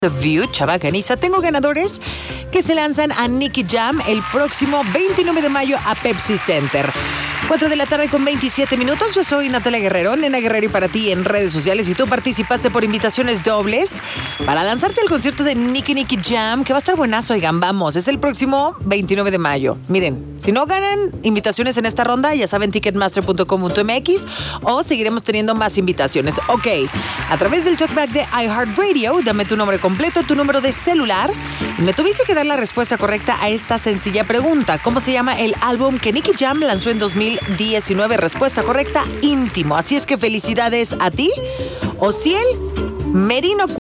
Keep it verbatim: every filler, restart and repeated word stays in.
The View, Chava Caniza. Tengo ganadores que se lanzan a Nicky Jam el próximo veintinueve de mayo a Pepsi Center. cuatro de la tarde con veintisiete minutos. Yo soy Natalia Guerrero, Nena Guerrero, y para ti en redes sociales. Y tú participaste por invitaciones dobles para lanzarte al concierto de Nicky Nicky Jam, que va a estar buenazo. Oigan, vamos, es el próximo veintinueve de mayo. Miren, si no ganan invitaciones en esta ronda, ya saben, ticketmaster punto com punto m x, o seguiremos teniendo más invitaciones. Ok, a través del talkback de iHeartRadio, dame tu nombre completo, tu número de celular. Me tuviste que dar la respuesta correcta a esta sencilla pregunta. ¿Cómo se llama el álbum que Nicky Jam lanzó en dos mil diecinueve? Respuesta correcta, Íntimo. Así es que felicidades a ti, Osiel Merino.